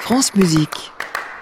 France Musique.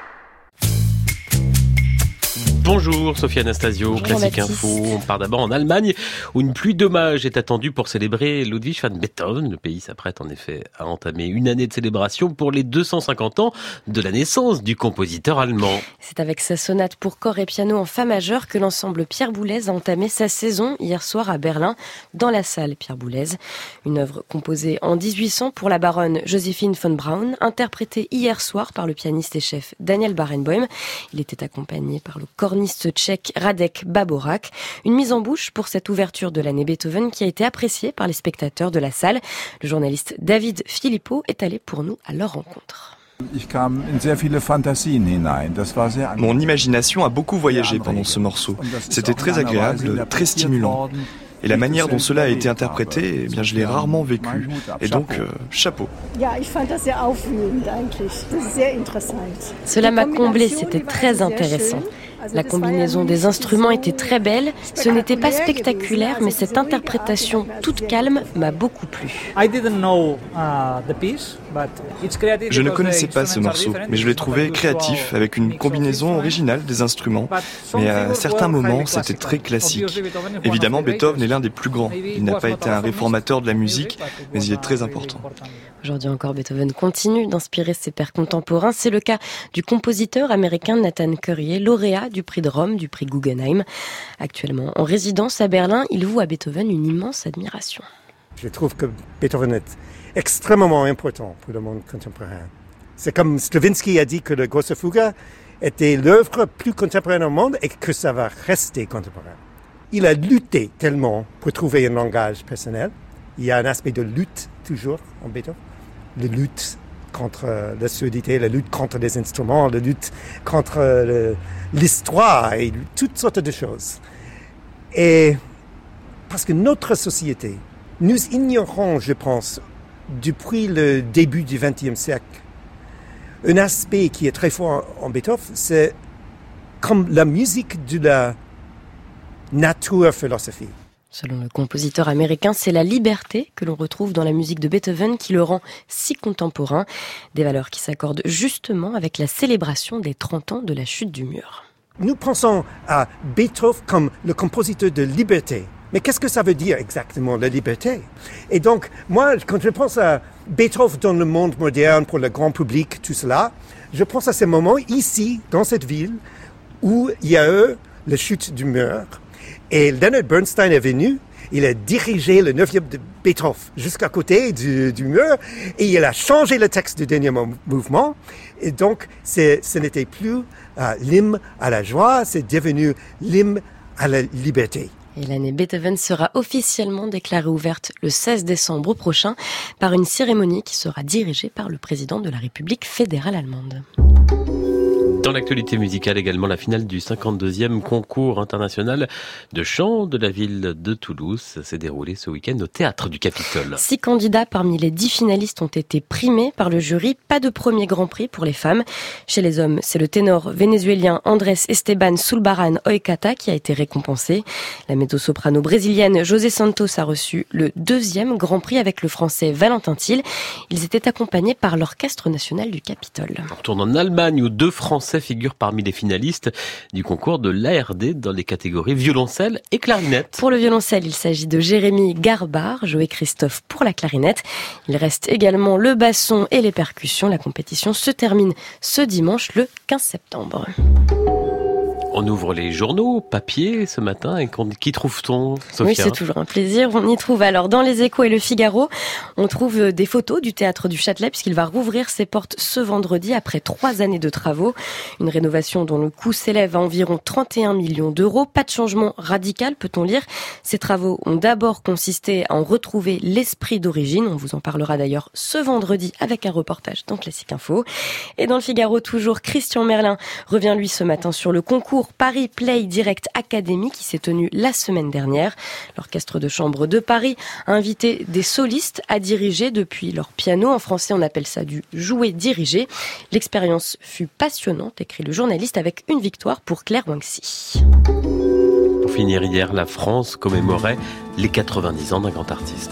Bonjour Sophie Anastasio, Bonjour Classique Baptiste. Info. On part d'abord en Allemagne où une pluie d'hommages est attendue pour célébrer Ludwig van Beethoven. Le pays s'apprête en effet à entamer une année de célébration pour les 250 ans de la naissance du compositeur allemand. C'est avec sa sonate pour corps et piano en fa majeur que l'ensemble Pierre Boulez a entamé sa saison hier soir à Berlin, dans la salle Pierre Boulez. Une œuvre composée en 1800 pour la baronne Joséphine von Braun, interprétée hier soir par le pianiste et chef Daniel Barenboim. Il était accompagné par le corniste tchèque Radek Baborak. Une mise en bouche pour cette ouverture de l'année Beethoven qui a été appréciée par les spectateurs de la salle. Le journaliste David Philippot est allé pour nous à leur rencontre. Mon imagination a beaucoup voyagé pendant ce morceau. C'était très agréable, très stimulant. Et la manière dont cela a été interprété, eh bien, je l'ai rarement vécu. Et donc, chapeau. Cela m'a comblé, c'était très intéressant. La combinaison des instruments était très belle. Ce n'était pas spectaculaire, mais cette interprétation toute calme m'a beaucoup plu. Je ne connaissais pas ce morceau, mais je l'ai trouvé créatif, avec une combinaison originale des instruments. Mais à certains moments, c'était très classique. Évidemment, Beethoven est l'un des plus grands. Il n'a pas été un réformateur de la musique, mais il est très important. Aujourd'hui encore, Beethoven continue d'inspirer ses pairs contemporains. C'est le cas du compositeur américain Nathan Currier, lauréat du prix de Rome, du prix Guggenheim. Actuellement en résidence à Berlin, il voue à Beethoven une immense admiration. Je trouve que Beethoven est extrêmement important pour le monde contemporain. C'est comme Stravinsky a dit que le Grosse Fuga était l'œuvre plus contemporaine au monde et que ça va rester contemporain. Il a lutté tellement pour trouver un langage personnel. Il y a un aspect de lutte toujours en Beethoven. La lutte contre la surdité, la lutte contre les instruments, la lutte contre l'histoire et toutes sortes de choses. Et parce que notre société, nous ignorons, je pense, depuis le début du XXe siècle, un aspect qui est très fort en Beethoven, c'est comme la musique de la nature-philosophie. Selon le compositeur américain, c'est la liberté que l'on retrouve dans la musique de Beethoven qui le rend si contemporain. Des valeurs qui s'accordent justement avec la célébration des 30 ans de la chute du mur. Nous pensons à Beethoven comme le compositeur de liberté. Mais qu'est-ce que ça veut dire exactement, la liberté? Et donc, moi, quand je pense à Beethoven dans le monde moderne, pour le grand public, tout cela, je pense à ces moments ici, dans cette ville, où il y a eu la chute du mur. Et Leonard Bernstein est venu, il a dirigé le 9e de Beethoven jusqu'à côté du mur et il a changé le texte du dernier mouvement. Et donc, ce n'était plus l'hymne à la joie, c'est devenu l'hymne à la liberté. Et l'année Beethoven sera officiellement déclarée ouverte le 16 décembre prochain par une cérémonie qui sera dirigée par le président de la République fédérale allemande. Dans l'actualité musicale également, la finale du 52e concours international de chant de la ville de Toulouse s'est déroulée ce week-end au Théâtre du Capitole. 6 candidats parmi les 10 finalistes ont été primés par le jury. Pas de premier grand prix pour les femmes. Chez les hommes, c'est le ténor vénézuélien Andrés Esteban Zulbarán Oikata qui a été récompensé. La mezzo-soprano brésilienne José Santos a reçu le 2e grand prix avec le français Valentin Thiel. Ils étaient accompagnés par l'Orchestre national du Capitole. On retourne en Allemagne où 2 Français figurent parmi les finalistes du concours de l'ARD dans les catégories violoncelle et clarinette. Pour le violoncelle, il s'agit de Jérémy Garbard, Joé Christophe pour la clarinette. Il reste également le basson et les percussions. La compétition se termine ce dimanche le 15 septembre. On ouvre les journaux papier ce matin et qui trouve-t-on, Sophia? Oui, c'est toujours un plaisir. On y trouve alors dans les Échos et le Figaro, on trouve des photos du Théâtre du Châtelet puisqu'il va rouvrir ses portes ce vendredi après 3 années de travaux. Une rénovation dont le coût s'élève à environ 31 millions d'euros. Pas de changement radical, peut-on lire. Ces travaux ont d'abord consisté à en retrouver l'esprit d'origine. On vous en parlera d'ailleurs ce vendredi avec un reportage dans Classique Info. Et dans le Figaro, toujours, Christian Merlin revient lui ce matin sur le concours Paris Play Direct Academy qui s'est tenu la semaine dernière. L'orchestre de chambre de Paris a invité des solistes à diriger depuis leur piano. En français, on appelle ça du jouer dirigé. L'expérience fut passionnante, écrit le journaliste, avec une victoire pour Claire Wanxi. Pour finir, hier, la France commémorait les 90 ans d'un grand artiste.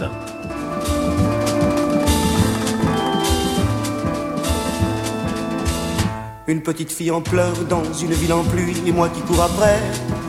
Une petite fille en pleurs dans une ville en pluie, et moi qui cours après,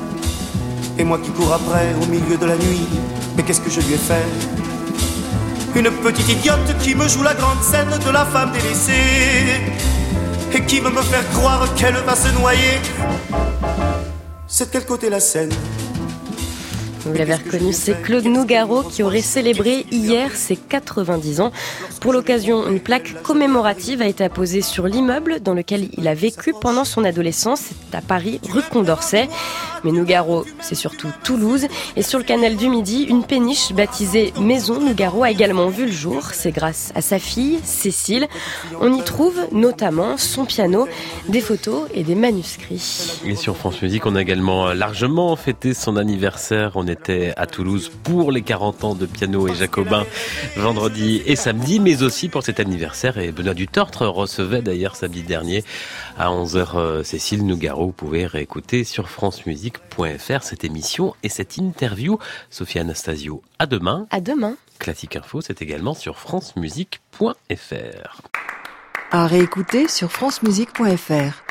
au milieu de la nuit. Mais qu'est-ce que je lui ai fait? Une petite idiote qui me joue la grande scène de la femme délaissée et qui veut me faire croire qu'elle va se noyer. C'est de quel côté la Seine? Vous l'avez reconnu, c'est Claude Nougaro qui aurait célébré hier ses 90 ans. Pour l'occasion, une plaque commémorative a été apposée sur l'immeuble dans lequel il a vécu pendant son adolescence. C'est à Paris, rue Condorcet. Mais Nougaro, c'est surtout Toulouse. Et sur le canal du Midi, une péniche baptisée Maison Nougaro a également vu le jour. C'est grâce à sa fille, Cécile. On y trouve notamment son piano, des photos et des manuscrits. Et sur France Musique, on a également largement fêté son anniversaire. On était à Toulouse pour les 40 ans de Piano et Jacobin vendredi et samedi, mais aussi pour cet anniversaire. Et Benoît Dutortre recevait d'ailleurs samedi dernier à 11h Cécile Nougaro. Vous pouvez réécouter sur francemusique.fr cette émission et cette interview. Sophie Anastasio, à demain. À demain. Classique Info, c'est également sur francemusique.fr. À réécouter sur francemusique.fr.